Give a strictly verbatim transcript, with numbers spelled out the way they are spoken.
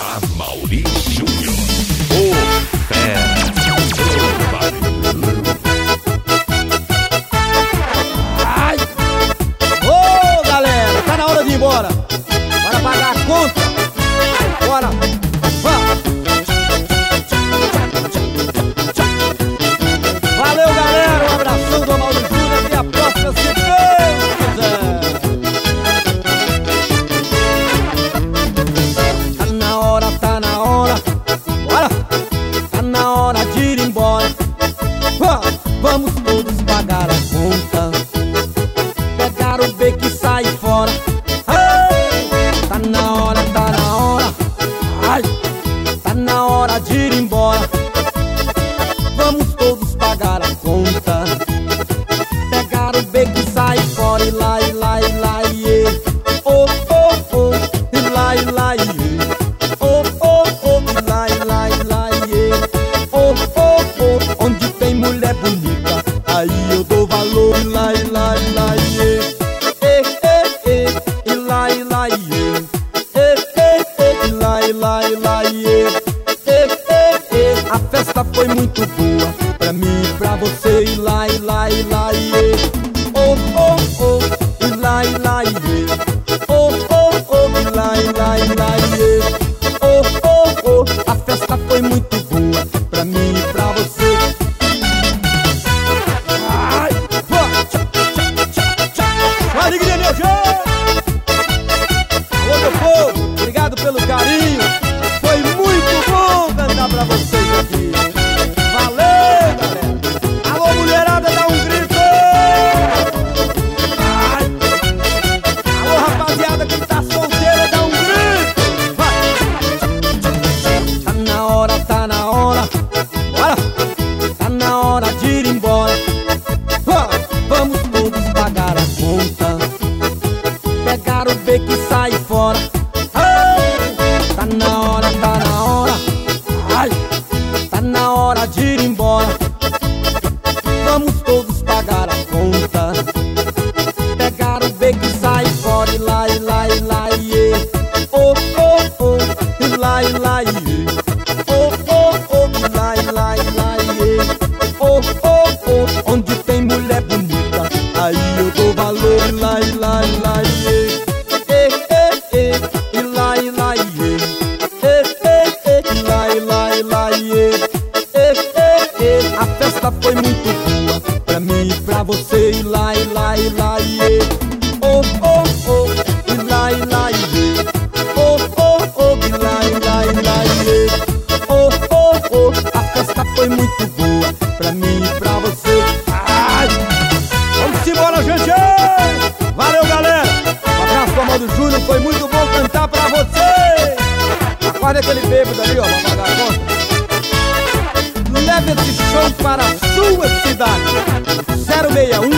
Amaury Júnior, o fera. Ai! Ô, galera, tá na hora de ir embora. Bora pagar a conta. Bora. Valeu, galera. Um abração do Amaury Júnior. Até a próxima, se Deus quiser. Tá na hora, tá na hora. Bora. Tá na hora de ir embora. Vamos todos pagar a conta. Pegar o beco e sair fora. Tá na hora, tá na hora. Ai, tá na hora de ir embora. Vamos todos pagar a conta. Pegar o beco e sair fora. E lá, e lá, e lá, e oh, oh, oh. E lá, e lá, e oh, oh, oh. E lá, e lá, e lá, e oh, oh, oh. Onde tem mulher bonita, aí eu dou valor. E lá, e lá, e lá, e eh, eh, eh. E lá, e lá, e eh, eh, eh. E lá, e lá, e lá, e eh, eh, eh. A festa foi muito boa pra mim e pra você. E lá, e lá, e lá, e eh. Oh, oh, oh. E lá, e lá, e eh. Oh, oh, oh. E lá, e lá, e lá, e eh. Oh, oh, oh. A festa foi muito boa pra mim e pra você. Ai, ó, tchá, tchá, tchá, tchá. Com alegria, meu jeito. Alô, meu povo, obrigado pelo carinho. Foi muito bom cantar pra vocês aqui. Valeu, galera. Alô, mulherada, dá um grito. Ai. Alô, rapaziada que tá solteira, dá um grito. Vai. Tá na hora, tá na hora. Bora. Tá na hora de ir embora. Vamos todos pagar a conta. Pegar o beco e sair fora. Tá na hora, tá na hora. Ai, tá na hora de ir embora. Vamos todos pagar a conta. Pegar o beco e sair fora. E lá, e lá, e lá, e eh. Oh, oh, oh. E lá, e lá, e eh. Oh, oh, oh. E lá, e lá, e lá, e eh. Oh, oh, oh. Onde tem mulher bonita, aí eu dou valor. E lá, e lá, e lá, e eh. Eh, eh, eh. E lá, e lá, e eh. Eh, eh, eh. E lá, e lá, e lá, e eh. Eh, eh, eh. A festa foi muito boa pra mim e pra você. E lá, e lá, e lá, e eh. Oh, oh, oh. E lá, e lá, e eh. Oh, oh, oh. E lá, e lá, e lá, e eh. Oh, oh, oh. A festa foi muito boa pra mim e pra você. Ai! Vamos embora, gente! Valeu, galera! Um abraço do Amaury Júnior, foi muito bom cantar pra você! Acorda aquele bêbado ali, ó, pra pagar a conta. Leve esse show para a sua cidade. zero seis um